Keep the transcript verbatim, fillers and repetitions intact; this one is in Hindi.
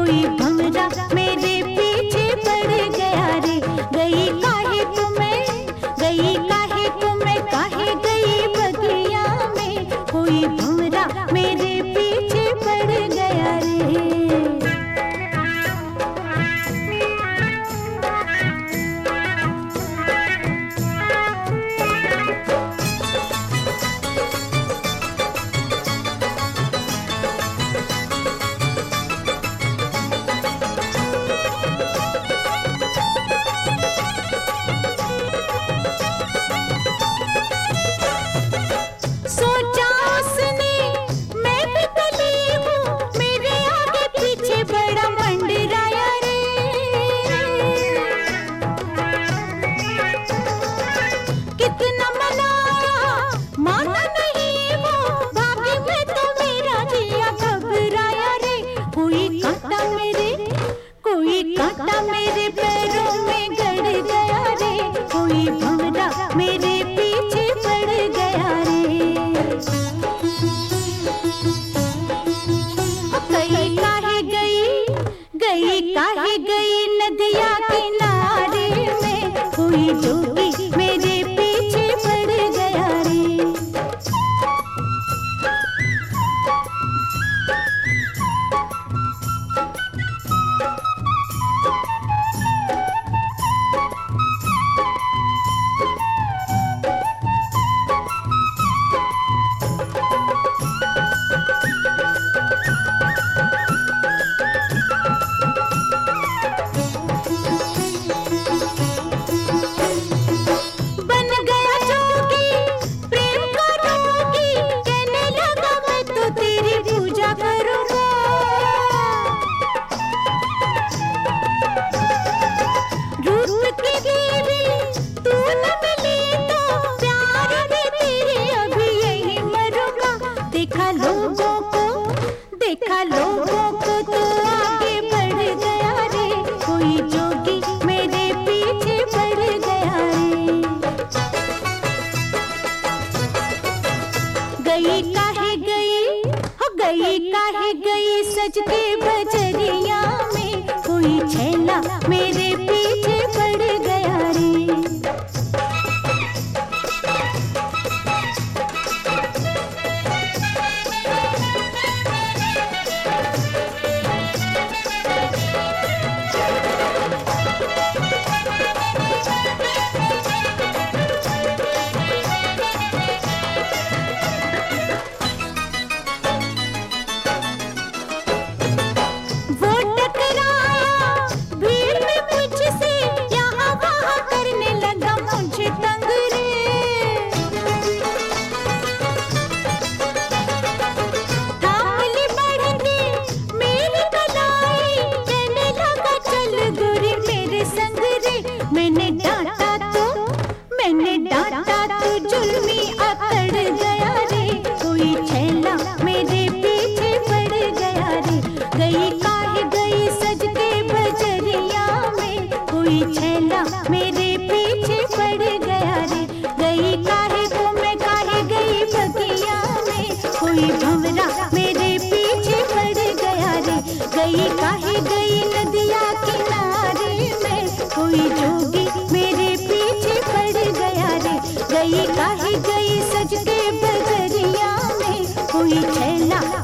कोई भंवरा मेरे पीछे पड़ गया रे। गई काहे तुम्हें, गई काहे तुम्हें, काहे गई बगिया में, कोई भंवरा मेरे पीछे पड़ गया रे। सोचा उसने मैं भी कली हूँ, मेरे आगे पीछे बड़ा मंडराया रे। कितना मनाया माना नहीं वो, भाभी में तो मेरा जिया घबराया रे। कोई कांटा मेरे, कोई कांटा मेरे पैरों में गड़ गया रे, कोई भंवरा मेरे पीछे पड़ गया रे। गई काहे गई, गई काहे गई नदिया किनारे में, कोई जोगी मेरे पीछे पड़ गया रे। बन गया जोगी प्रेम का रोगी, कहने लगा मैं तो तेरी पूजा करूंगा। रूप की देवी तू न मिली तो प्यार में तेरे अभी यही मरूंगा। देखा लोगों को, देखा लोगों को तो आगे बढ़ गया रे, कोई जोगी मेरे पीछे पड़ गया रे। गई काहे गई, हो गई काहे गई सज के बजरिया में, कोई छैला मेरे पीछे पड़ गया रे। वो टकराया भीड़ में मुझसे, यहाँ वहाँ करने लगा मुझे तंग रे। थाम ली बढ़ के मेरी कलाई, कहने लगा चल गोरी मेरे संग रे। मैंने डांटा तो, मैंने डांटा तो जुल्मी अकड़ गया रे, कोई छैला मेरे पीछे पड़ गया रे। गई काहे गई सज के बजरिया में, कोई छैला मेरे पीछे पड़ गया रे। गई काहे को मैं काहे गई बगिया में, कोई भंवरा मेरे पीछे पड़ गया रे। गई काहे गई नदिया किनारे में, कोई जोगी मेरे पीछे पड़ गया रे। गई काहे गई सज के बजरिया में, कोई छैला